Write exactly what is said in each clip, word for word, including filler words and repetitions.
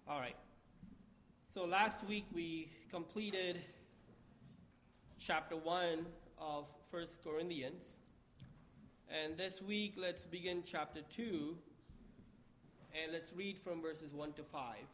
All right. So last week we completed chapter one of First Corinthians. And this week let's begin chapter two. And let's read from verses one to five.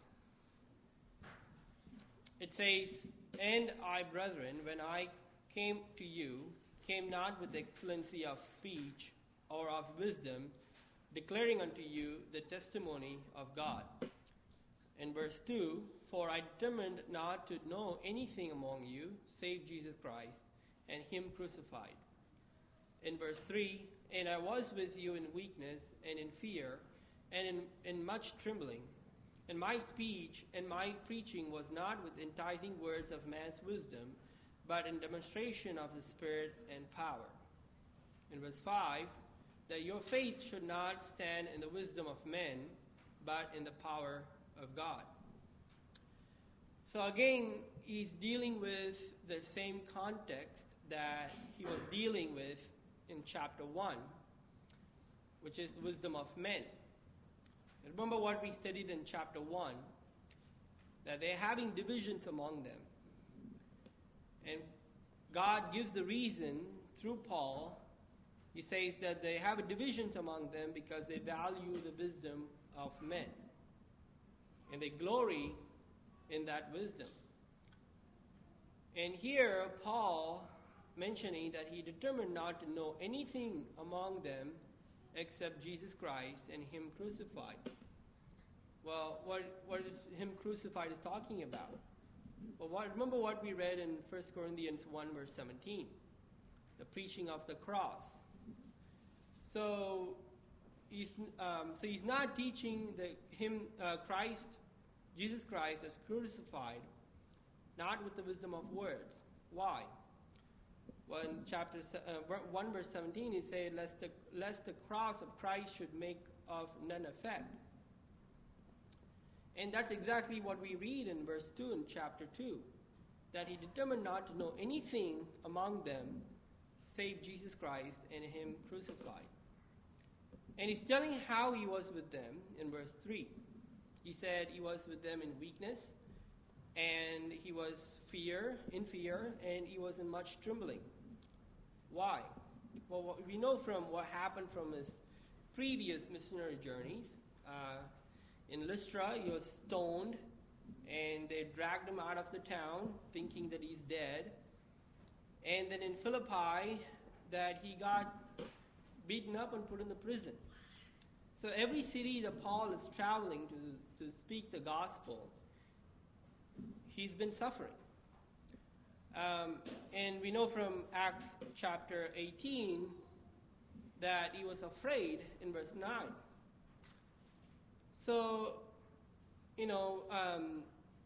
It says, "And I, brethren, when I came to you, came not with excellency of speech or of wisdom, declaring unto you the testimony of God." In verse two, "For I determined not to know anything among you, save Jesus Christ, and him crucified." In verse three, "And I was with you in weakness, and in fear, and in, in much trembling. And my speech and my preaching was not with enticing words of man's wisdom, but in demonstration of the Spirit and power." In verse five, "That your faith should not stand in the wisdom of men, but in the power of God." So again, he's dealing with the same context that he was dealing with in chapter one, which is the wisdom of men. Remember what we studied in chapter one, that they're having divisions among them. And God gives the reason through Paul. He says that they have divisions among them because they value the wisdom of men. And they glory in that wisdom. And here, Paul mentioning that he determined not to know anything among them except Jesus Christ and him crucified. Well, what what is him crucified is talking about? Well, what, remember what we read in First Corinthians one verse seventeen, the preaching of the cross. So he's um, so he's not teaching the him uh, Christ, Jesus Christ as crucified, not with the wisdom of words. Why? Well, in chapter uh, one verse seventeen, he said, "Lest the lest the cross of Christ should make of none effect." And that's exactly what we read in verse two in chapter two, that he determined not to know anything among them save Jesus Christ and him crucified. And he's telling how he was with them in verse three. He said he was with them in weakness, and he was fear, in fear, and he was in much trembling. Why? Well, what we know from what happened from his previous missionary journeys. Uh, in Lystra, he was stoned, and they dragged him out of the town, thinking that he's dead. And then in Philippi, that he got beaten up and put in the prison. So every city that Paul is traveling to to speak the gospel, he's been suffering. Um, and we know from Acts chapter eighteen that he was afraid in verse nine. So, you know, um,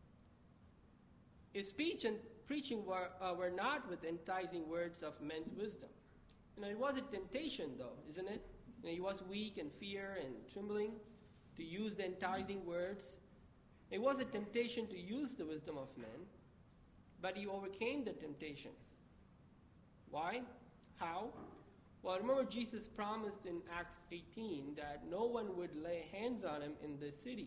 his speech and preaching were, uh, were not with enticing words of men's wisdom. You know, it was a temptation, though, isn't it? You know, he was weak and fear and trembling to use the enticing words. It was a temptation to use the wisdom of men, but he overcame the temptation. Why? How? Well, remember Jesus promised in Acts eighteen that no one would lay hands on him in this city.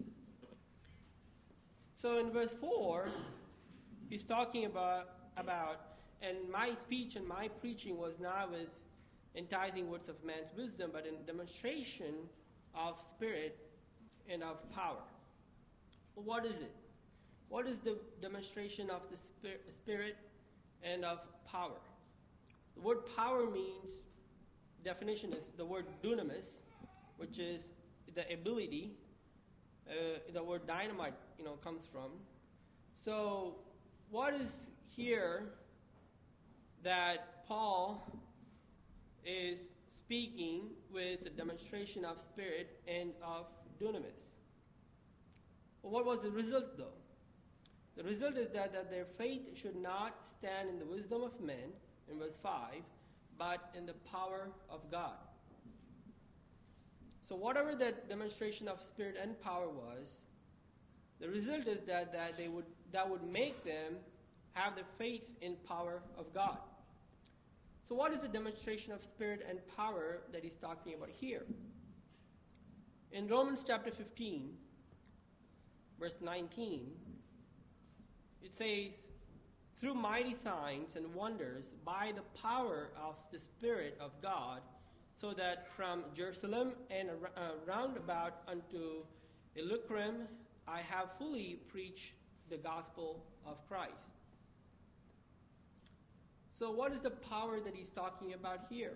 So in verse four, he's talking about, about, "And my speech and my preaching was not with enticing words of man's wisdom, but in demonstration of spirit and of power." Well, what is it? What is the demonstration of the spirit and of power? The word power means, definition is the word dunamis, which is the ability. Uh, the word dynamite, you know, comes from. So, what is here that Paul is speaking with the demonstration of spirit and of dunamis? Well, what was the result, though? The result is that, that their faith should not stand in the wisdom of men, in verse five, but in the power of God. So whatever that demonstration of spirit and power was, the result is that, that they would that would make them have their faith in power of God. So what is the demonstration of spirit and power that he's talking about here? In Romans chapter fifteen, verse nineteen, it says, through mighty signs and wonders by the power of the Spirit of God, so that from Jerusalem and uh, round about unto Illyricum I have fully preached the gospel of Christ. So what is the power that he's talking about here?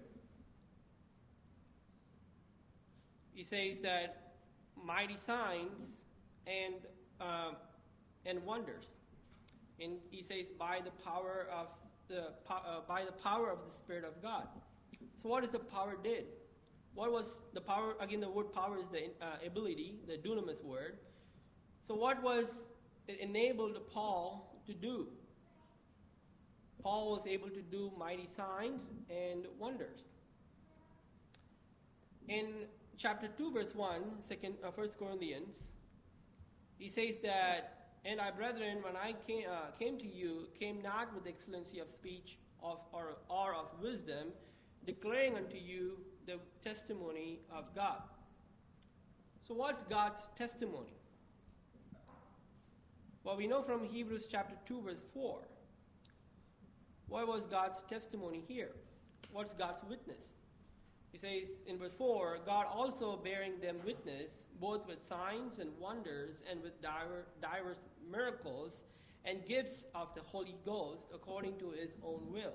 He says that mighty signs and uh, and wonders. And he says by the power of the uh, by the power of the Spirit of God. So what is the power did? What was the power? Again, the word power is the uh, ability, the dunamis word. So what was it enabled Paul to do? Paul was able to do mighty signs and wonders. In chapter two, verse one, second, uh, First Corinthians, he says that, and I, brethren, when I came, uh, came to you, came not with excellency of speech of, or, or of wisdom, declaring unto you the testimony of God. So what's God's testimony? Well, we know from Hebrews chapter two, verse four. What was God's testimony here? What's God's witness? He says in verse four, God also bearing them witness, both with signs and wonders, and with diver, diverse miracles, and gifts of the Holy Ghost, according to his own will.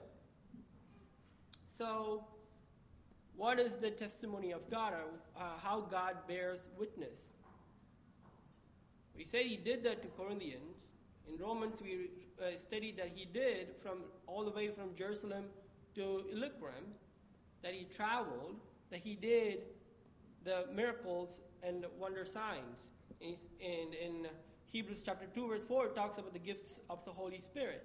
So, what is the testimony of God, or uh, how God bears witness? We said he did that to Corinthians. In Romans, we uh, studied that he did from all the way from Jerusalem to Illyricum, that he traveled, that he did the miracles and wonder signs. And in Hebrews chapter two, verse four, it talks about the gifts of the Holy Spirit.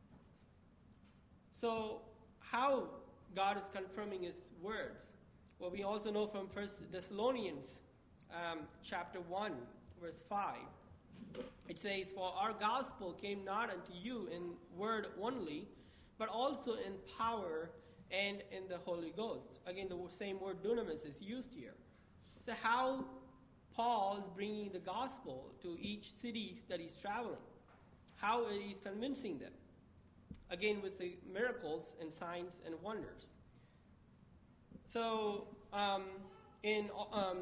So, how God is confirming his words? Well, we also know from First Thessalonians um, chapter one, verse five. It says, for our gospel came not unto you in word only, but also in power and in the Holy Ghost. Again, the same word dunamis is used here. So how Paul is bringing the gospel to each city that he's traveling. How he's convincing them. Again, with the miracles and signs and wonders. So, um, in um,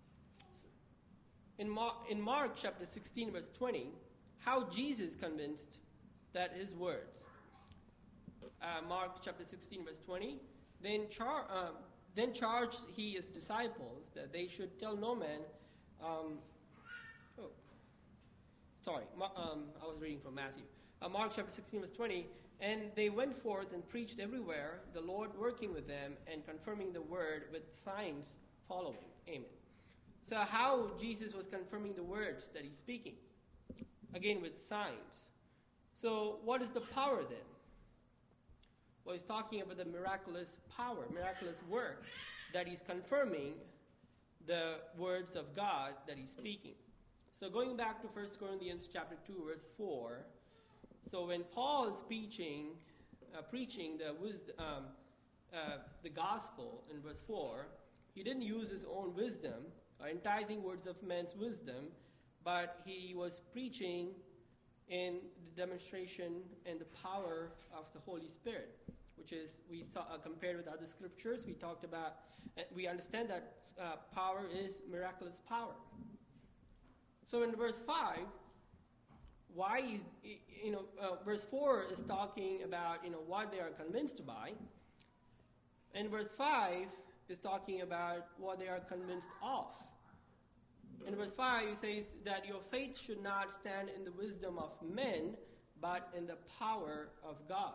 in, Mar- in Mark chapter sixteen, verse twenty, how Jesus convinced that his words. Uh, Mark chapter sixteen, verse twenty, then, char- uh, then charged he his disciples that they should tell no man. Um, oh, sorry, Ma- um, I was reading from Matthew. Uh, Mark chapter sixteen, verse twenty, and they went forth and preached everywhere, the Lord working with them and confirming the word with signs following. Amen. So how Jesus was confirming the words that he's speaking? Again, with signs. So what is the power then? Well, he's talking about the miraculous power, miraculous works that he's confirming the words of God that he's speaking. So going back to First Corinthians chapter two, verse four. So when Paul is preaching, uh, preaching the wisdom, um, uh, the gospel in verse four, he didn't use his own wisdom, or enticing words of men's wisdom, but he was preaching in the demonstration and the power of the Holy Spirit, which is, we saw uh, compared with other scriptures, we talked about, uh, we understand that uh, power is miraculous power. So in verse five, why is, you know, uh, verse four is talking about, you know, what they are convinced by. And verse five is talking about what they are convinced of. In verse five, it says that your faith should not stand in the wisdom of men, but in the power of God.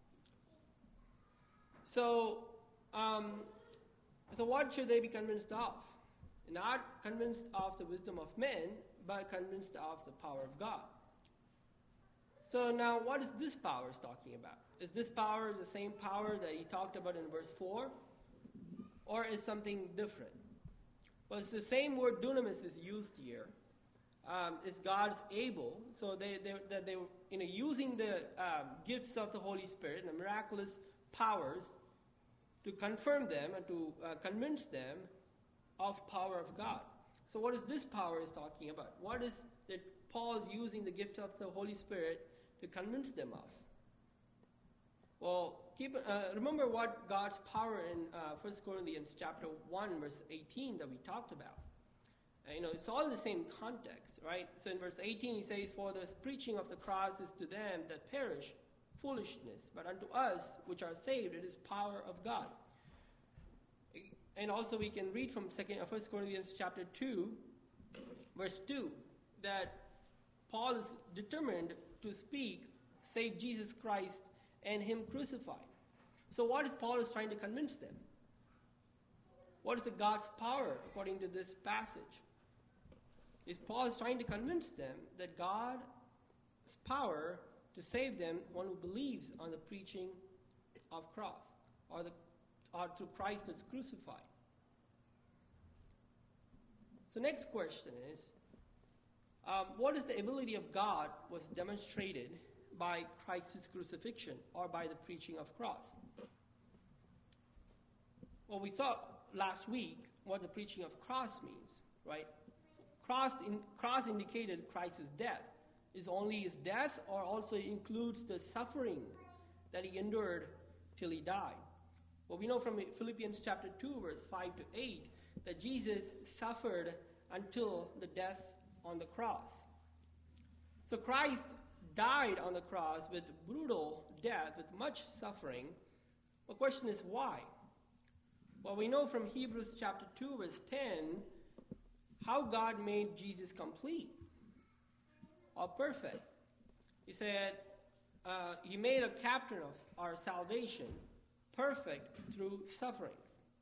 So, um, so what should they be convinced of? Not convinced of the wisdom of men, but convinced of the power of God. So now, what is this power is talking about? Is this power the same power that he talked about in verse four? Or is something different? Well, it's the same word dunamis is used here. Um, is God's able? So they they that they you know using the um, gifts of the Holy Spirit and the miraculous powers to confirm them and to uh, convince them of power of God. So what is this power is talking about? What is that Paul is using the gift of the Holy Spirit to convince them of? Well, keep uh, remember what God's power in uh, First Corinthians chapter one, verse eighteen that we talked about. Uh, you know, it's all in the same context, right? So in verse eighteen, he says, "For the preaching of the cross is to them that perish foolishness, but unto us which are saved it is power of God." And also we can read from second, uh, First Corinthians chapter two, verse two, that Paul is determined to speak, save Jesus Christ and Him crucified. So what is Paul is trying to convince them? What is the God's power according to this passage? Is Paul is trying to convince them that God's power to save them, one who believes on the preaching of cross, or the or through Christ that's crucified. So next question is, um, what is the ability of God was demonstrated by Christ's crucifixion or by the preaching of cross? Well, we saw last week what the preaching of cross means, right? Cross, in, cross indicated Christ's death. Is only His death or also includes the suffering that He endured till He died? Well, we know from Philippians chapter two, verse five to eight, that Jesus suffered until the death on the cross. So Christ died on the cross with brutal death, with much suffering. The question is why? Well, we know from Hebrews chapter two, verse ten, how God made Jesus complete or perfect. He said, uh, He made a captain of our salvation perfect through sufferings.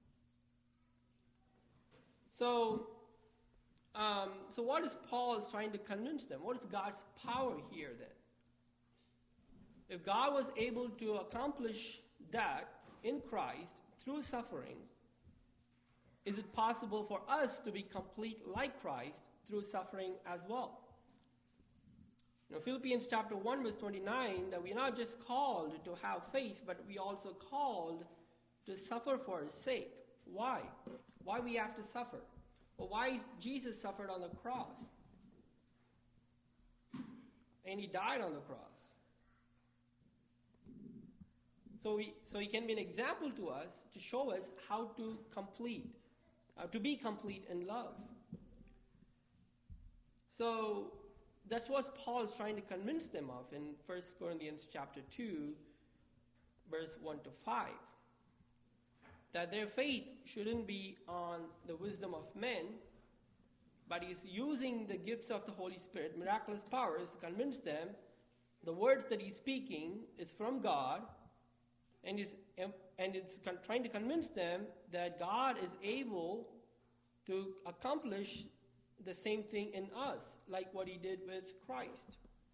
So, um, so what is Paul is trying to convince them? What is God's power here then? If God was able to accomplish that in Christ through suffering, is it possible for us to be complete like Christ through suffering as well? You know, Philippians chapter one, verse twenty-nine, that we're not just called to have faith, but we also called to suffer for His sake. Why? Why we have to suffer? Well, why is Jesus suffered on the cross? And He died on the cross. So, we, so He can be an example to us to show us how to complete, uh, to be complete in love. So that's what Paul is trying to convince them of in First Corinthians chapter two, verse one to five. That their faith shouldn't be on the wisdom of men, but He's using the gifts of the Holy Spirit, miraculous powers, to convince them the words that He's speaking is from God, and is and it's con- trying to convince them that God is able to accomplish the same thing in us, like what He did with Christ.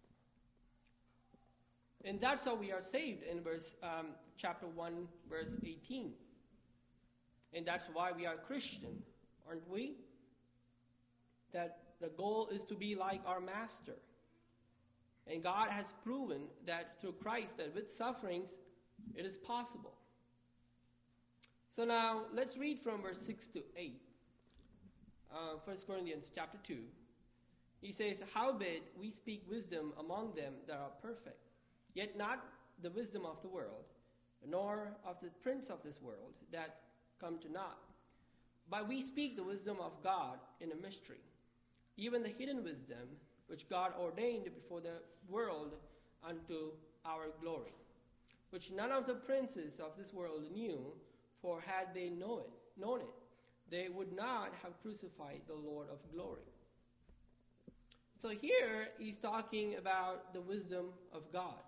And that's how we are saved in verse um, chapter one, verse eighteen. And that's why we are Christian, aren't we? That the goal is to be like our Master. And God has proven that through Christ, that with sufferings, it is possible. So now, let's read from verse six to eight. Uh, First Corinthians chapter two. He says, "Howbeit we speak wisdom among them that are perfect, yet not the wisdom of the world, nor of the prince of this world, that come to naught. But we speak the wisdom of God in a mystery, even the hidden wisdom which God ordained before the world unto our glory, which none of the princes of this world knew, for had they know it, known it, they would not have crucified the Lord of glory." So here he's talking about the wisdom of God.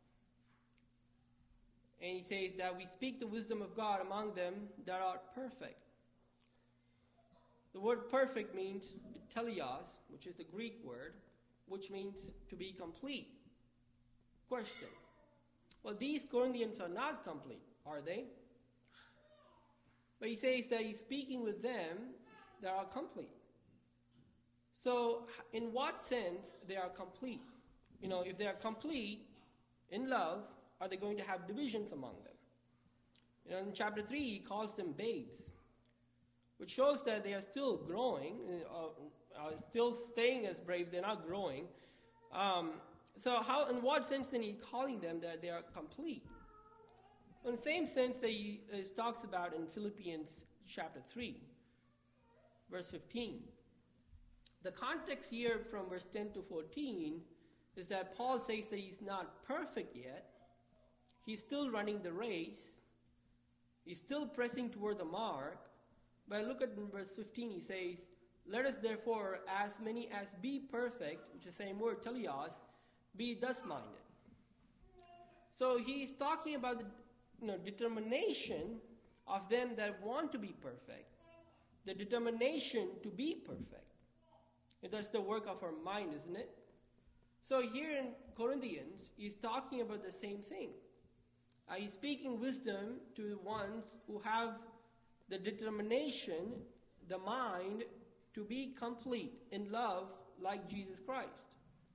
And he says that we speak the wisdom of God among them that are perfect. The word perfect means teleos, which is the Greek word, which means to be complete. Question. Well, these Corinthians are not complete, are they? But he says that he's speaking with them that are complete. So, in what sense they are complete? You know, if they are complete in love, are they going to have divisions among them? You know, in chapter three, he calls them babes. which shows that they are still growing, uh, are still staying as brave. They're not growing. Um, so how, in what sense then he's calling them that they are complete? In the same sense that he uh, talks about in Philippians chapter three, verse fifteen. The context here from verse ten to fourteen is that Paul says that he's not perfect yet. He's still running the race. He's still pressing toward the mark. But look at in verse fifteen, he says, "Let us therefore, as many as be perfect," which is the same word, teleos, "be thus minded." So he's talking about the you know, determination of them that want to be perfect, the determination to be perfect. And that's the work of our mind, isn't it? So here in Corinthians, he's talking about the same thing. Uh, he's speaking wisdom to the ones who have the determination, the mind, to be complete in love like Jesus Christ.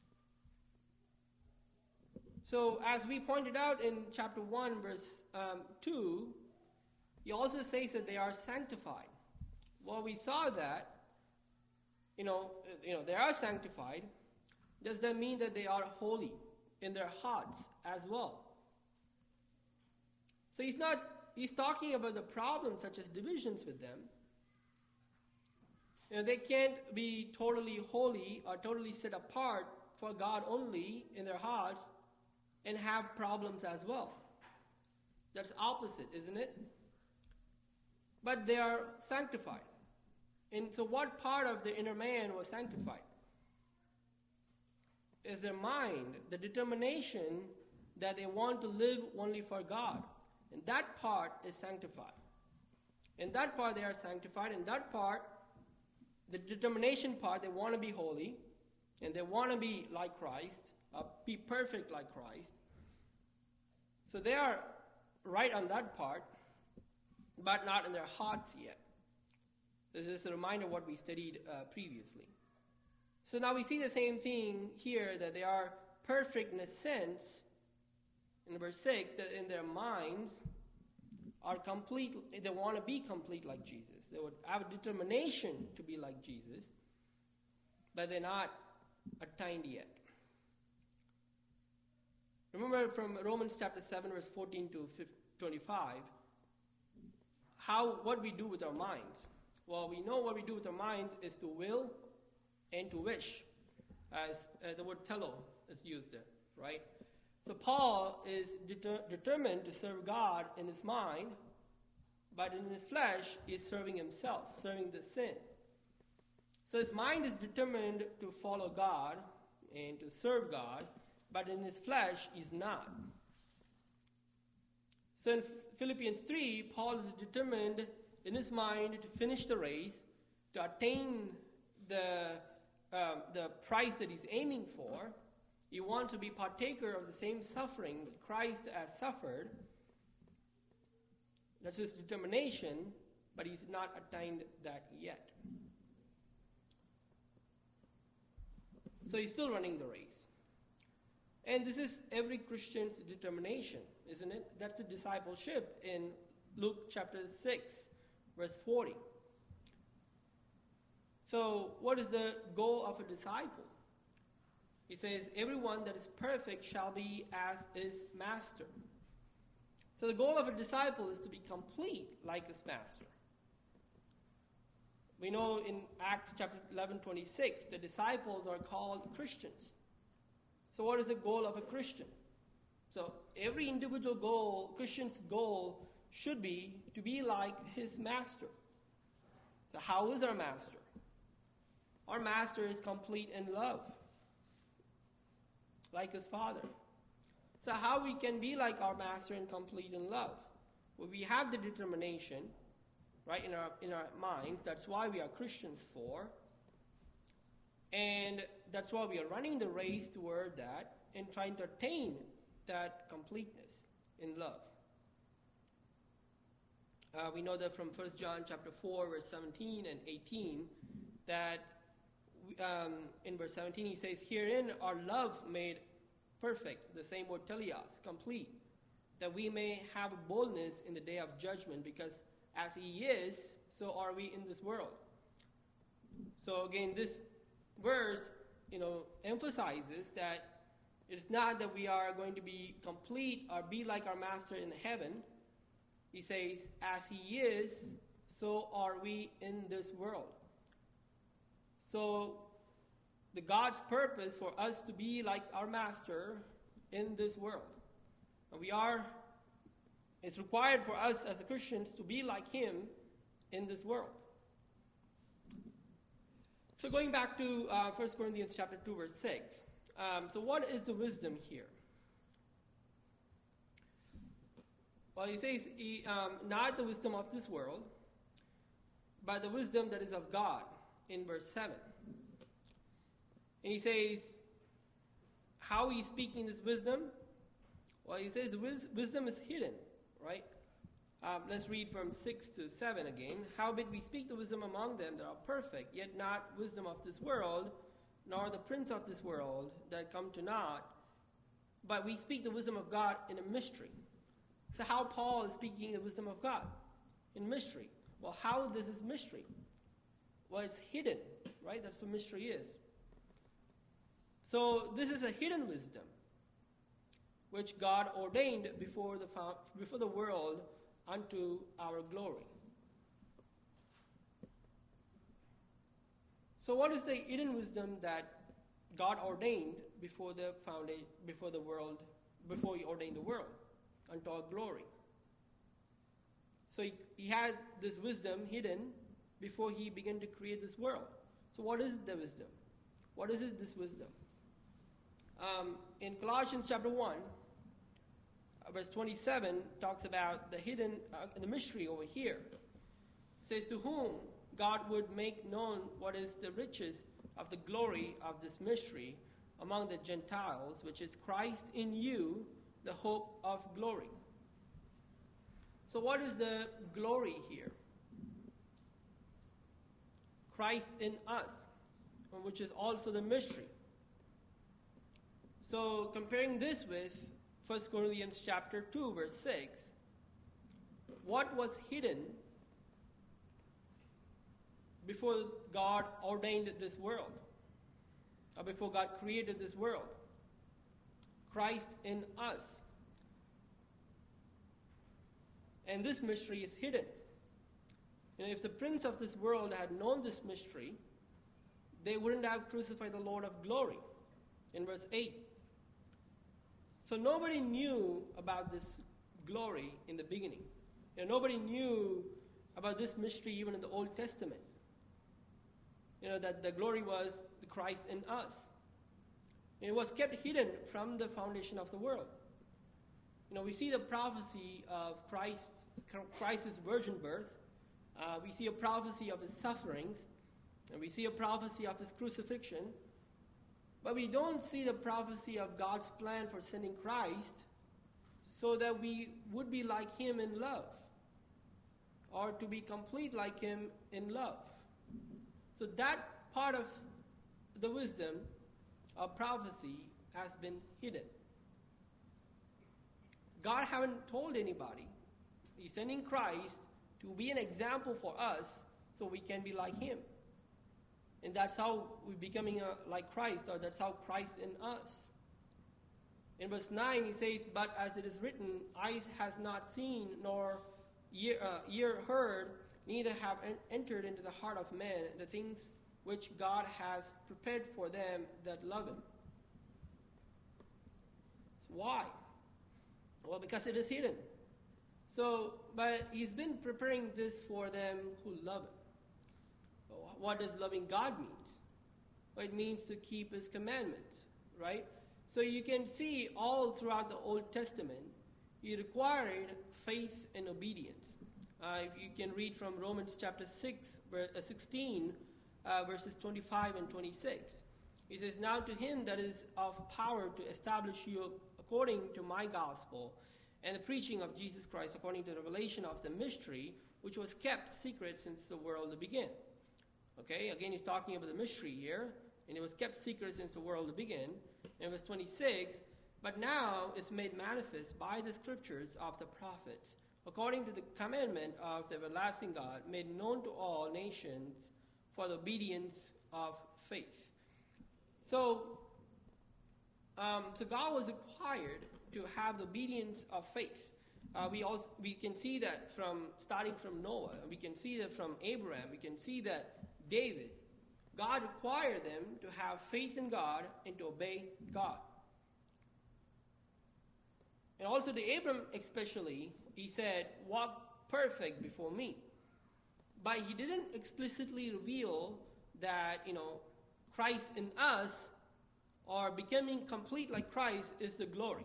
So as we pointed out in chapter one, verse um, two, he also says that they are sanctified. Well, we saw that, you know, you know, they are sanctified. Does that mean that they are holy in their hearts as well? So he's not, he's talking about the problems such as divisions with them. You know, they can't be totally holy or totally set apart for God only in their hearts and have problems as well. That's opposite, isn't it? But they are sanctified. And so what part of the inner man was sanctified? Is their mind, the determination that they want to live only for God. And that part is sanctified. In that part they are sanctified. In that part, the determination part, they want to be holy. And they want to be like Christ. Uh, be perfect like Christ. So they are right on that part, but not in their hearts yet. This is a reminder of what we studied uh, previously. So now we see the same thing here, that they are perfect in a sense, in verse six, that in their minds are complete, they want to be complete like Jesus. They would have a determination to be like Jesus, but they're not attained yet. Remember from Romans chapter seven, verse fourteen to twenty-five, how, what we do with our minds. Well, we know what we do with our minds is to will and to wish, as uh, the word telo is used there, right? So Paul is deter- determined to serve God in his mind, but in his flesh he is serving himself, serving the sin. So his mind is determined to follow God and to serve God, but in his flesh he's not. So in Philippians three, Paul is determined in his mind to finish the race, to attain the um, the prize that he's aiming for. He wants to be partaker of the same suffering that Christ has suffered. That's his determination, but he's not attained that yet. So he's still running the race. And this is every Christian's determination, isn't it? That's the discipleship in Luke chapter six, verse forty. So what is the goal of a disciple? He says, everyone that is perfect shall be as his master. So the goal of a disciple is to be complete like his master. We know in Acts chapter eleven, twenty-six, the disciples are called Christians. So what is the goal of a Christian? So every individual goal, Christian's goal should be to be like his master. So how is our master? Our master is complete in love, like his Father. So how we can be like our master and complete in love? Well, we have the determination, right, in our in our minds. That's why we are Christians for. And that's why we are running the race toward that and trying to attain that completeness in love. Uh, we know that from First John chapter four, verse seventeen and eighteen, that um, in verse seventeen he says, herein are love made perfect, the same word teleos, complete, that we may have boldness in the day of judgment, because as he is, so are we in this world. So again, this verse, you know, emphasizes that it's not that we are going to be complete or be like our master in heaven. He says, as he is, so are we in this world. So the God's purpose for us to be like our master in this world. And we are, it's required for us as Christians to be like him in this world. So going back to uh, First Corinthians chapter two, verse six. Um, so what is the wisdom here? Well, he says, he, um, not the wisdom of this world, but the wisdom that is of God, in verse seven. And he says, how he's speaking this wisdom? Well, he says the wis- wisdom is hidden, right? Um, let's read from six to seven again. Howbeit we speak the wisdom among them that are perfect, yet not wisdom of this world, nor the prince of this world that come to naught, but we speak the wisdom of God in a mystery. So how Paul is speaking the wisdom of God? In mystery. Well, how this is mystery? Well, it's hidden, right? That's what mystery is. So this is a hidden wisdom, which God ordained before the before the world unto our glory. So what is the hidden wisdom that God ordained before the foundation, before the world, before he ordained the world unto our glory? So he, he had this wisdom hidden before he began to create this world. So what is the wisdom? What is it, this wisdom? Um, in Colossians chapter one, uh, verse twenty-seven, talks about the hidden, uh, the mystery over here. It says, to whom God would make known what is the riches of the glory of this mystery among the Gentiles, which is Christ in you, the hope of glory. So what is the glory here? Christ in us, which is also the mystery. So comparing this with First Corinthians chapter two, verse six, what was hidden before God ordained this world, or before God created this world? Christ in us. And this mystery is hidden. And if the prince of this world had known this mystery, they wouldn't have crucified the Lord of glory. In verse eight. So nobody knew about this glory in the beginning. You know, nobody knew about this mystery even in the Old Testament. You know, that the glory was Christ in us. And it was kept hidden from the foundation of the world. You know, we see the prophecy of Christ, Christ's virgin birth. Uh, we see a prophecy of his sufferings. And we see a prophecy of his crucifixion. But we don't see the prophecy of God's plan for sending Christ so that we would be like him in love, or to be complete like him in love. So that part of the wisdom of prophecy has been hidden. God haven't told anybody. He's sending Christ to be an example for us so we can be like him. And that's how we're becoming uh, like Christ, or that's how Christ in us. In verse nine, he says, but as it is written, eyes has not seen, nor ear, uh, ear heard, neither have en- entered into the heart of man the things which God has prepared for them that love him. So why? Well, because it is hidden. So, but he's been preparing this for them who love him. What does loving God mean? Well, it means to keep his commandments, right? So you can see all throughout the Old Testament, he required faith and obedience. Uh, if you can read from Romans chapter six, verse, uh, sixteen, uh, verses twenty-five and twenty-six. He says, now to him that is of power to establish you according to my gospel, and the preaching of Jesus Christ according to the revelation of the mystery, which was kept secret since the world began. Okay, again, he's talking about the mystery here, and it was kept secret since the world began. In verse twenty-six, but now is made manifest by the scriptures of the prophets, according to the commandment of the everlasting God, made known to all nations for the obedience of faith. So, um, so God was required to have the obedience of faith. Uh, we also we can see that from starting from Noah. We can see that from Abraham. We can see that David. God required them to have faith in God and to obey God. And also to Abram especially, he said, walk perfect before me. But he didn't explicitly reveal that, you know, Christ in us, or becoming complete like Christ, is the glory.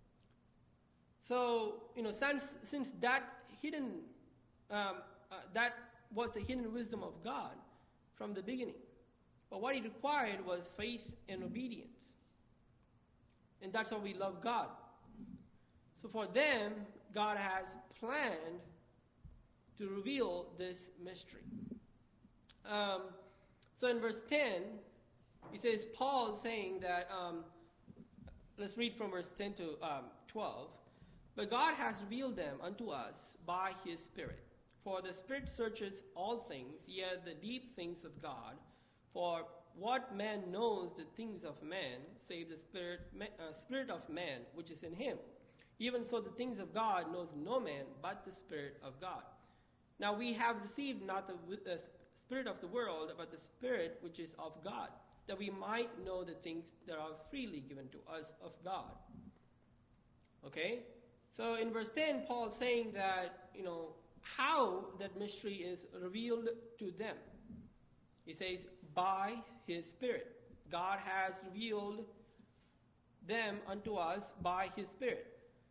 So, you know, since, since that hidden, um, uh, that was the hidden wisdom of God from the beginning. But what he required was faith and obedience. And that's how we love God. So for them, God has planned to reveal this mystery. Um, so in verse ten, he says, Paul is saying that, um, let's read from verse ten to um, twelve. But God has revealed them unto us by his Spirit. For the Spirit searches all things, yet the deep things of God. For what man knows the things of man, save the spirit, uh, spirit of man, which is in him? Even so the things of God knows no man, but the Spirit of God. Now we have received not the uh, spirit of the world, but the Spirit which is of God, that we might know the things that are freely given to us of God. Okay? So in verse ten, Paul is saying that, you know, how that mystery is revealed to them. He says, by his Spirit. God has revealed them unto us by his Spirit.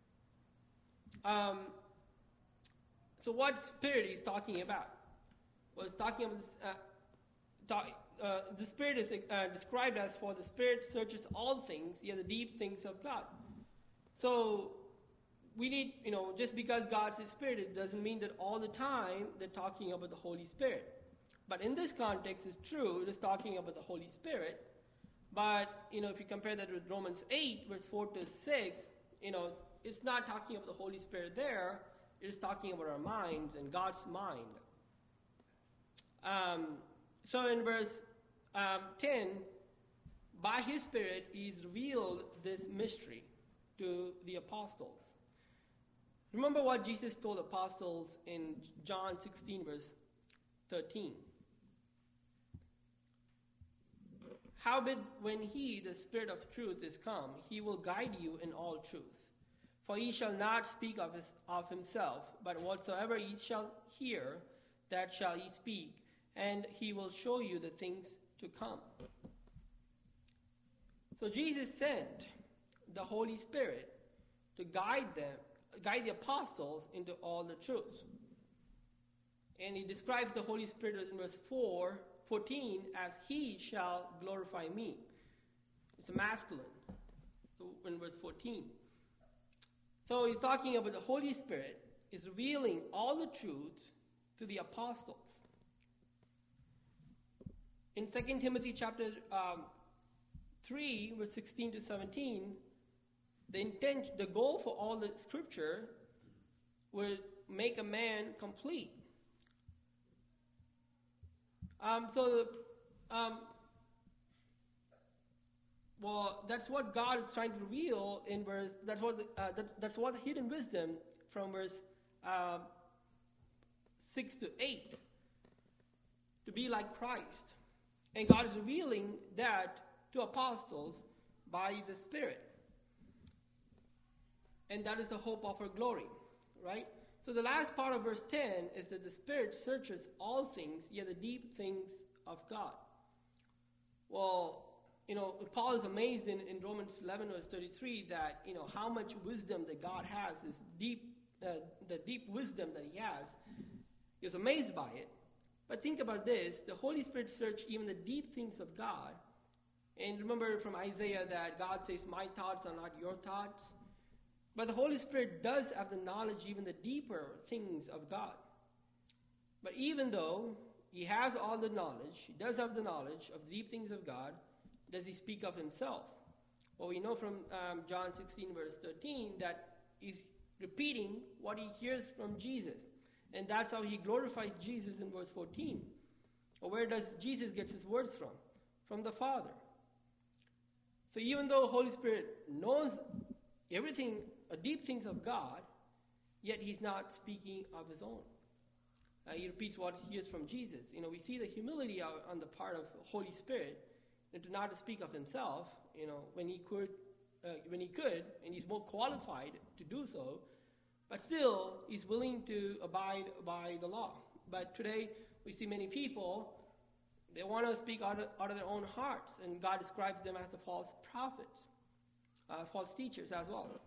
Um, so what Spirit is talking about? Well, it's talking about this, uh, talk, uh, the Spirit is uh, described as, for the Spirit searches all things, yet the deep things of God. So we need, you know, just because God's His Spirit, it doesn't mean that all the time they're talking about the Holy Spirit. But in this context, it's true, it is talking about the Holy Spirit. But, you know, if you compare that with Romans eight, verse four to six, you know, it's not talking about the Holy Spirit there. It is talking about our minds and God's mind. Um, so in verse um, ten, by His Spirit, He's revealed this mystery to the apostles. Remember what Jesus told the apostles in John sixteen, verse thirteen. Howbeit, when He, the Spirit of truth, is come, He will guide you in all truth. For He shall not speak of, his, of Himself, but whatsoever He shall hear, that shall He speak, and He will show you the things to come. So Jesus sent the Holy Spirit to guide them, guide the apostles into all the truth. And He describes the Holy Spirit in verse four, fourteen as He shall glorify me. It's a masculine in verse fourteen. So He's talking about the Holy Spirit is revealing all the truth to the apostles. In Second Timothy chapter um, three, verse sixteen to seventeen, the intent, the goal for all the scripture would make a man complete. Um, so, um, well, that's what God is trying to reveal in verse. That's what uh, that, that's what the hidden wisdom from verse uh, six to eight. To be like Christ, and God is revealing that to apostles by the Spirit, and that is the hope of our glory, right? So the last part of verse ten is that the Spirit searches all things, yet the deep things of God. Well, you know, Paul is amazed in, in Romans eleven, verse thirty-three, that, you know, how much wisdom that God has, this deep, uh, the deep wisdom that He has. He was amazed by it. But think about this, the Holy Spirit searched even the deep things of God. And remember from Isaiah that God says, my thoughts are not your thoughts. But the Holy Spirit does have the knowledge, even the deeper things of God. But even though He has all the knowledge, He does have the knowledge of the deep things of God, does He speak of Himself? Well, we know from um, John sixteen, verse thirteen, that He's repeating what he hears from Jesus. And that's how he glorifies Jesus in verse fourteen. Or where does Jesus get his words from? From the Father. So even though the Holy Spirit knows everything, uh, deep things of God, yet he's not speaking of his own. Uh, he repeats what he hears from Jesus. You know, we see the humility of, on the part of the Holy Spirit, and to not to speak of himself, you know, when he could, uh, when he could, and he's more qualified to do so, but still he's willing to abide by the law. But today we see many people, they want to speak out of, out of their own hearts, and God describes them as the false prophets, uh, false teachers as well.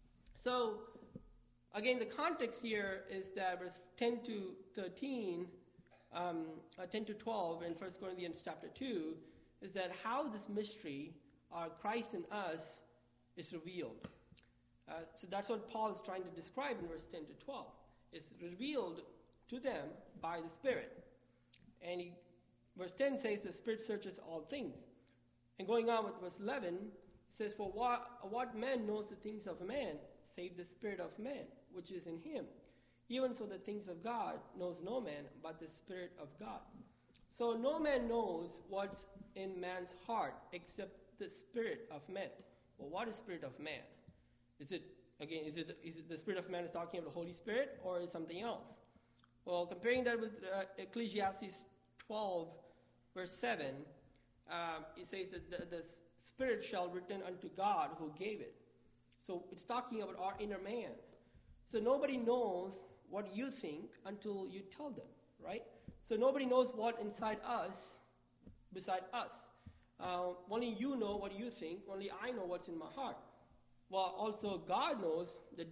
So, again, the context here is that verse ten to thirteen, um, uh, ten to twelve in First Corinthians chapter two, is that how this mystery, uh, Christ in us, is revealed. Uh, so that's what Paul is trying to describe in verse ten to twelve. It's revealed to them by the Spirit. And he, verse ten says the Spirit searches all things. And going on with verse eleven, it says, For what, what man knows the things of a man, save the Spirit of man, which is in him? Even so the things of God knows no man, but the Spirit of God. So no man knows what's in man's heart, except the Spirit of man. Well, what is Spirit of man? Is it, again, is it, is it the Spirit of man is talking about the Holy Spirit, or is something else? Well, comparing that with uh, Ecclesiastes twelve, verse seven, um, it says that the, the Spirit shall return unto God who gave it. So it's talking about our inner man. So nobody knows what you think until you tell them, right? So nobody knows what inside us beside us. Uh, only you know what you think. Only I know what's in my heart. Well, also God knows that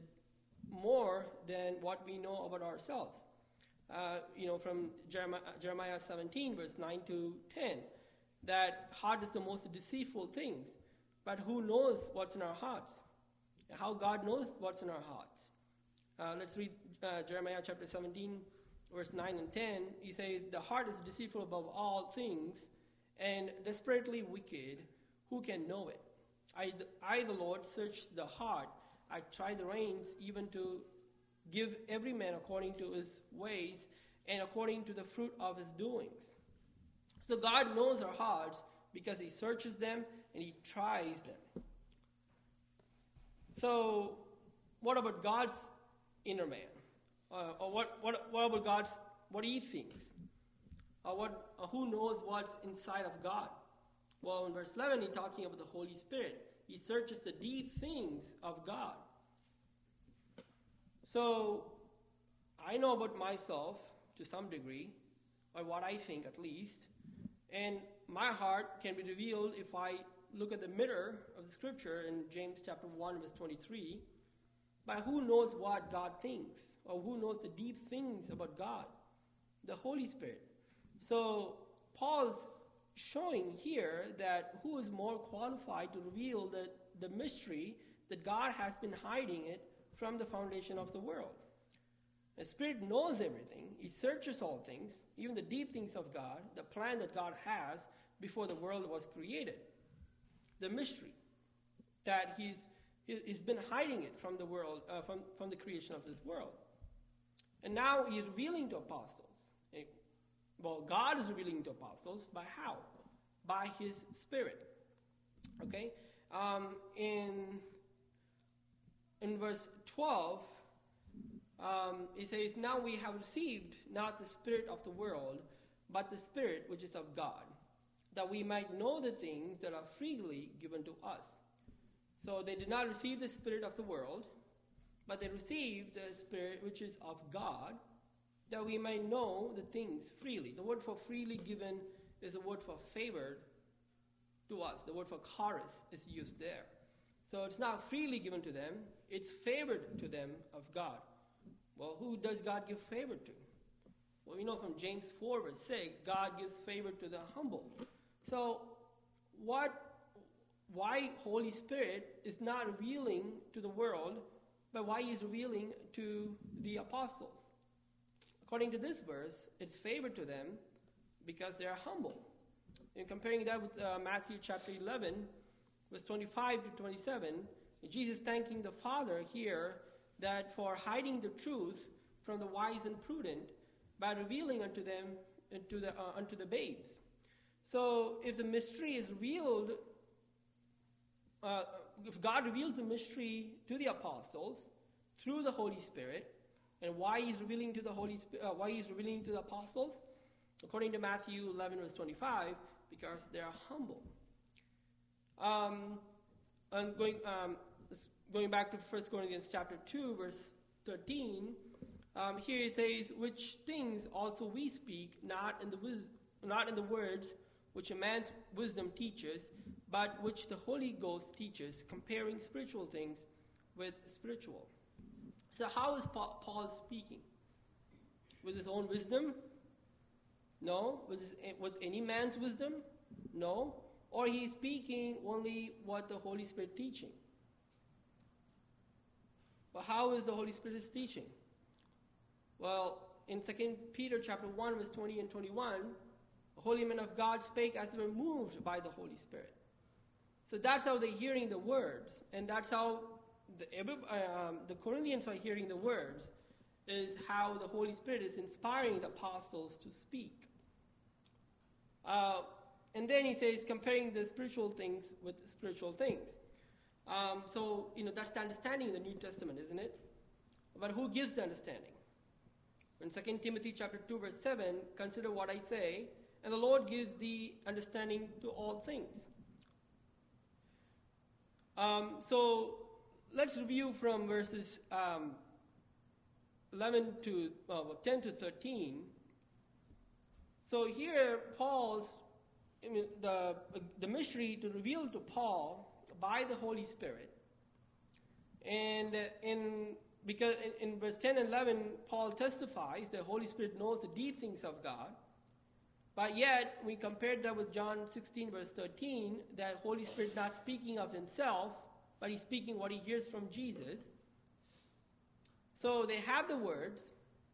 more than what we know about ourselves. Uh, you know, from Jeremiah, Jeremiah seventeen, verse nine to ten, that heart is the most deceitful things. But who knows what's in our hearts? How God knows what's in our hearts. Uh, let's read uh, Jeremiah chapter seventeen, verse nine and ten. He says, The heart is deceitful above all things, and desperately wicked. Who can know it? I, I, the Lord, search the heart. I try the reins, even to give every man according to his ways and according to the fruit of his doings. So God knows our hearts because he searches them and he tries them. So what about God's inner man? Uh, or what, what, what about God's, what he thinks? Uh, what, uh, who knows what's inside of God? Well, in verse eleven, he's talking about the Holy Spirit. He searches the deep things of God. So, I know about myself to some degree, or what I think at least, and my heart can be revealed if I look at the mirror of the scripture in James chapter one, verse twenty-three. But who knows what God thinks, or who knows the deep things about God? The Holy Spirit. So, Paul's showing here that who is more qualified to reveal the, the mystery that God has been hiding it from the foundation of the world. The Spirit knows everything. He searches all things, even the deep things of God, the plan that God has before the world was created. The mystery that he's, he's been hiding it from the world, uh, from, from the creation of this world. And now he's revealing to apostles. And, well, God is revealing to apostles. By how? By his Spirit. Okay? Um, in, in verse twelve, um, it says, Now we have received not the spirit of the world, but the Spirit which is of God, that we might know the things that are freely given to us. So they did not receive the spirit of the world, but they received the Spirit which is of God, that we might know the things freely. The word for freely given is the word for favored to us. The word for charis is used there. So it's not freely given to them, it's favored to them of God. Well, who does God give favor to? Well, we know from James four, verse six, God gives favor to the humble. So what, why Holy Spirit is not revealing to the world, but why he's revealing to the apostles? According to this verse, it's favor to them because they are humble. In comparing that with uh, Matthew chapter eleven, verse twenty-five to twenty-seven, Jesus thanking the Father here that for hiding the truth from the wise and prudent, by revealing unto them unto the uh, unto the babes. So if the mystery is revealed, uh, if God reveals the mystery to the apostles through the Holy Spirit, and why He's revealing to the Holy Spirit, uh, why He's revealing to the apostles, according to Matthew eleven verse twenty-five, because they are humble. Um, and going um, going back to First Corinthians chapter two verse thirteen, um, here it says, "Which things also we speak, not in the wis- not in the words which a man's wisdom teaches, but which the Holy Ghost teaches, comparing spiritual things with spiritual." So how is Paul, Paul speaking? With his own wisdom? No. With, his, with any man's wisdom? No. Or he's speaking only what the Holy Spirit teaching? But how is the Holy Spirit teaching? Well, in Second Peter chapter one, verse twenty and twenty-one, the holy men of God spake as they were moved by the Holy Spirit. So that's how they're hearing the words, and that's how the, every, um, the Corinthians are hearing the words, is how the Holy Spirit is inspiring the apostles to speak. Uh, and then he says, comparing the spiritual things with spiritual things. Um, so, you know, that's the understanding in the New Testament, isn't it? But who gives the understanding? In Second Timothy chapter two, verse seven, "Consider what I say, and the Lord gives the understanding to all things." Um, so, let's review from verses um, eleven to uh, ten to thirteen. So here, Paul's I mean, the the mystery to reveal to Paul by the Holy Spirit, and in because in, in verse ten and eleven, Paul testifies the Holy Spirit knows the deep things of God. But yet, we compared that with John sixteen, verse thirteen, that Holy Spirit not speaking of himself, but he's speaking what he hears from Jesus. So they have the words.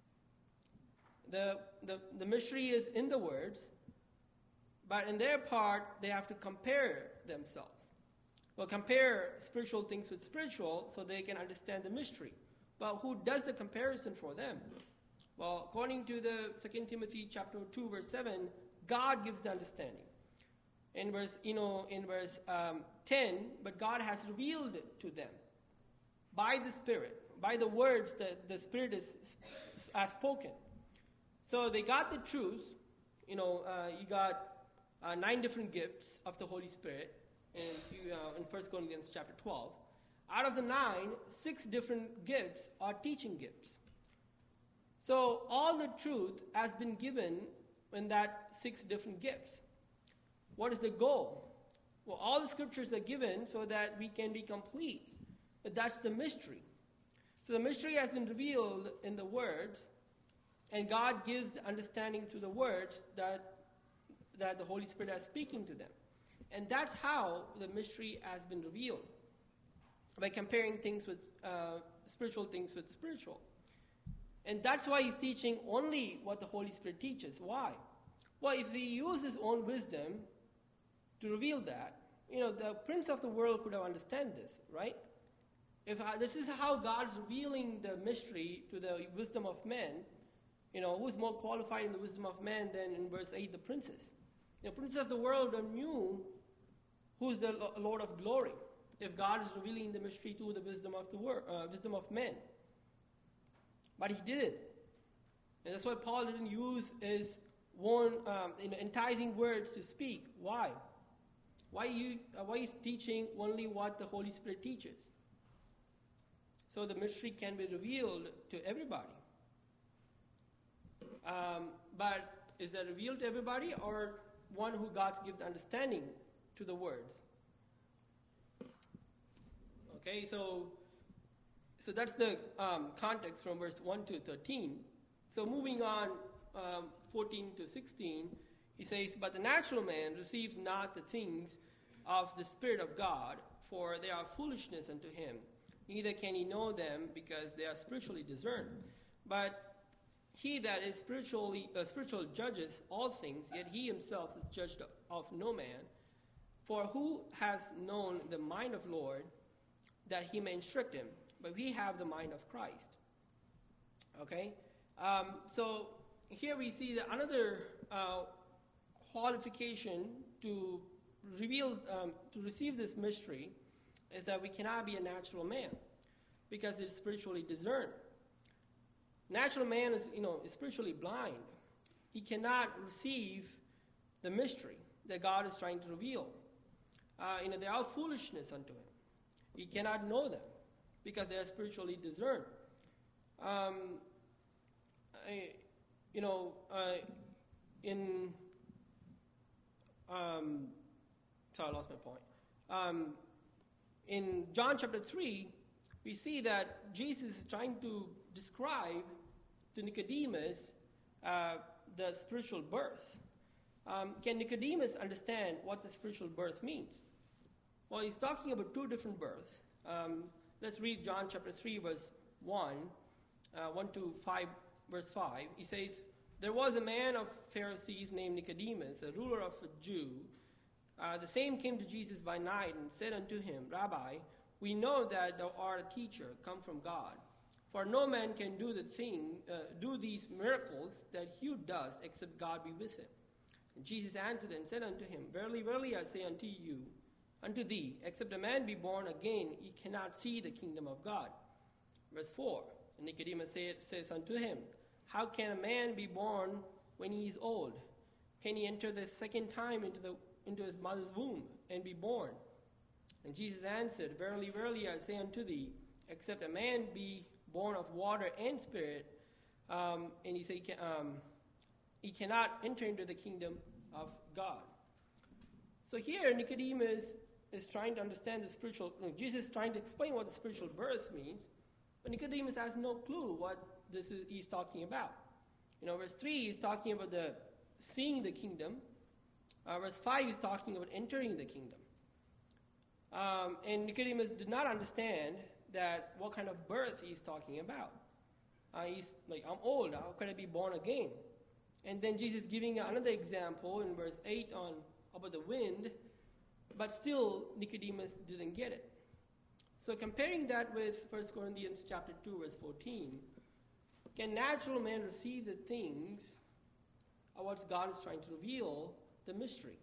The, the, the mystery is in the words. But in their part, they have to compare themselves. Well, compare spiritual things with spiritual so they can understand the mystery. But who does the comparison for them? Well, according to the Second Timothy chapter two, verse seven, God gives the understanding. In verse, you know, in verse um, ten, but God has revealed to them by the Spirit, by the words that the Spirit is, has spoken. So they got the truth. You know, uh, you got uh, nine different gifts of the Holy Spirit in, uh, in First Corinthians chapter twelve. Out of the nine, six different gifts are teaching gifts. So all the truth has been given in that six different gifts. What is the goal? Well, all the scriptures are given so that we can be complete. But that's the mystery. So the mystery has been revealed in the words, and God gives the understanding to the words that, that the Holy Spirit is speaking to them. And that's how the mystery has been revealed, by comparing things with uh, spiritual things with spiritual. And that's why he's teaching only what the Holy Spirit teaches. Why? Well, if he used his own wisdom to reveal that, you know, the prince of the world could have understood this, right? If I, this is how God's revealing the mystery to the wisdom of men, you know, who's more qualified in the wisdom of men than in verse eight, the princes? The princes of the world knew who's the Lord of glory, if God is revealing the mystery to the wisdom of the world, uh, wisdom of men. But he did it. And that's why Paul didn't use his own um, you know, enticing words to speak. Why? Why you? Uh, why is teaching only what the Holy Spirit teaches? So the mystery can be revealed to everybody. Um, but is that revealed to everybody, or one who God gives understanding to the words? Okay, so so that's the um, context from verse one to thirteen. So moving on, um, fourteen to sixteen, he says, "But the natural man receives not the things of the Spirit of God, for they are foolishness unto him. Neither can he know them, because they are spiritually discerned. But he that is spiritually uh, spiritual judges all things, yet he himself is judged of, of no man. For who has known the mind of Lord, that he may instruct him? but we have the mind of Christ. Okay? Um, so here we see that another uh, qualification to reveal, um, to receive this mystery is that we cannot be a natural man because it's spiritually discerned. Natural man is, you know, is spiritually blind. He cannot receive the mystery that God is trying to reveal. Uh, you know, they are foolishness unto him. He cannot know them because they are spiritually discerned. Um, I, you know, uh, in um, sorry, I lost my point. Um, in John chapter three, we see that Jesus is trying to describe to Nicodemus uh, the spiritual birth. Um, can Nicodemus understand what the spiritual birth means? Well, he's talking about two different births. Um, let's read John chapter three, verse one, uh, one to five, verse five. He says, "There was a man of Pharisees named Nicodemus, a ruler of a Jew. Uh, the same came to Jesus by night and said unto him, Rabbi, we know that thou art a teacher come from God. For no man can do the thing, uh, do these miracles that you does, except God be with him. And Jesus answered and said unto him, Verily, verily, I say unto you, unto thee, except a man be born again, he cannot see the kingdom of God." Verse four, and Nicodemus say, says unto him, How can a man be born when he is old? Can he enter the second time into the into his mother's womb and be born? And Jesus answered, Verily, verily, I say unto thee, except a man be born of water and spirit, um, and he said, um, he cannot enter into the kingdom of God. So here, Nicodemus is trying to understand the spiritual, no, Jesus is trying to explain what the spiritual birth means, but Nicodemus has no clue what this is he's talking about. You know, verse three, he's talking about the seeing the kingdom. Uh, verse five, he's talking about entering the kingdom. Um, and Nicodemus did not understand that what kind of birth he's talking about. Uh, he's like, I'm old, how could I be born again? And then Jesus giving another example in verse eight on about the wind, but still Nicodemus didn't get it. So comparing that with First Corinthians chapter two, verse fourteen, can natural man receive the things of what God is trying to reveal, the mystery?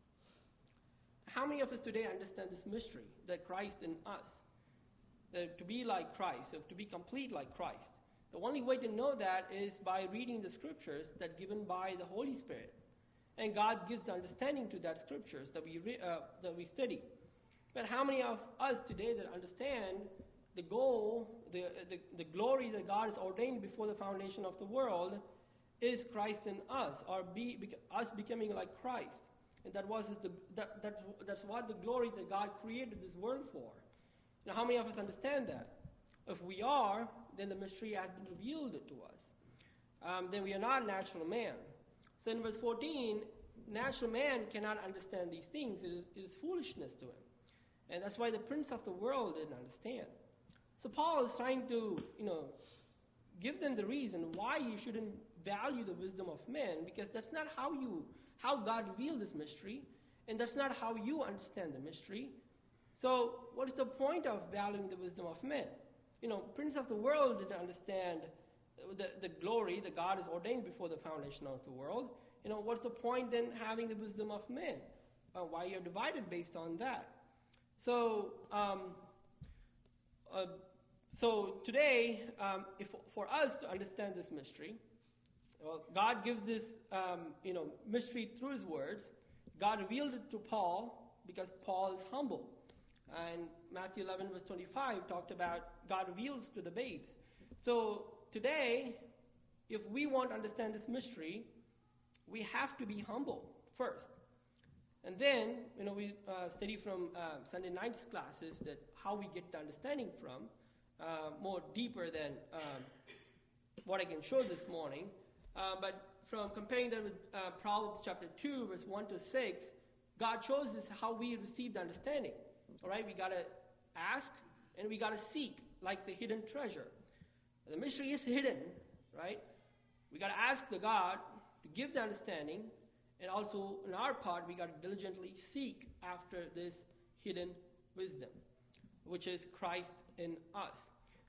How many of us today understand this mystery, that Christ in us, that to be like Christ, so to be complete like Christ? The only way to know that is by reading the scriptures that are given by the Holy Spirit. And God gives the understanding to that scriptures that we re, uh, that we study. But how many of us today that understand the goal, the, the, the glory that God has ordained before the foundation of the world is Christ in us, or be, be, us becoming like Christ? And that was the, that, that's, that's what the glory that God created this world for. Now, how many of us understand that? If we are, then the mystery has been revealed to us. Um, then we are not natural man. So in verse fourteen, natural man cannot understand these things. It is, it is foolishness to him. And that's why the prince of the world didn't understand. So Paul is trying to, you know, give them the reason why you shouldn't value the wisdom of men, because that's not how you, how God revealed this mystery, and that's not how you understand the mystery. So what is the point of valuing the wisdom of men? You know, prince of the world didn't understand the, the glory that God has ordained before the foundation of the world. You know, what's the point then having the wisdom of men? Uh, why you're divided based on that? So, um, uh, so today, um, if for us to understand this mystery, well, God gives this, um, you know, mystery through His words. God revealed it to Paul because Paul is humble. And Matthew eleven verse twenty-five talked about God reveals to the babes. So today, if we want to understand this mystery, we have to be humble first. And then, you know, we uh, study from uh, Sunday night's classes that how we get the understanding from, uh, more deeper than um, what I can show this morning. Uh, but from comparing that with uh, Proverbs chapter two, verse one to six, God shows us how we receive the understanding. All right, we got to ask and we got to seek like the hidden treasure. The mystery is hidden, right? We got to ask the God to give the understanding, and also in our part, we got to diligently seek after this hidden wisdom, which is Christ in us.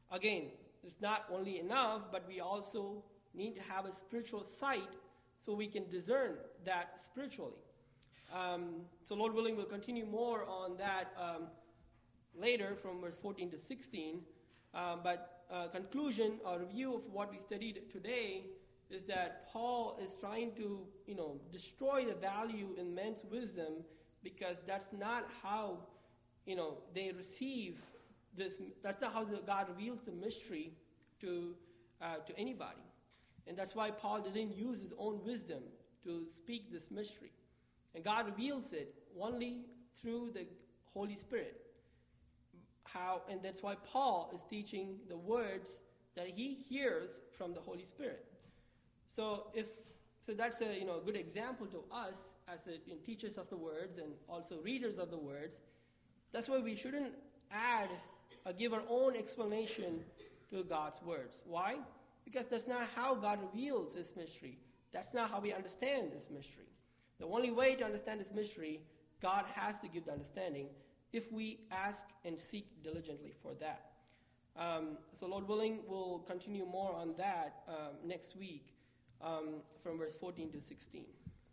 Again, it's not only enough, but we also need to have a spiritual sight so we can discern that spiritually. Um, so Lord willing, we'll continue more on that um, later from verse fourteen to sixteen. Um, but uh, conclusion or review of what we studied today is that Paul is trying to, you know, destroy the value in men's wisdom, because that's not how, you know, they receive this. That's not how the, God reveals the mystery to uh, to anybody. And that's why Paul didn't use his own wisdom to speak this mystery. And God reveals it only through the Holy Spirit. How, and that's why Paul is teaching the words that he hears from the Holy Spirit. So if so, that's a you know good example to us as a, you know, teachers of the words and also readers of the words. That's why we shouldn't add or give our own explanation to God's words. Why? Because that's not how God reveals His mystery. That's not how we understand this mystery. The only way to understand this mystery, God has to give the understanding if we ask and seek diligently for that. Um, so Lord willing, we'll continue more on that um, next week um, from verse fourteen to sixteen.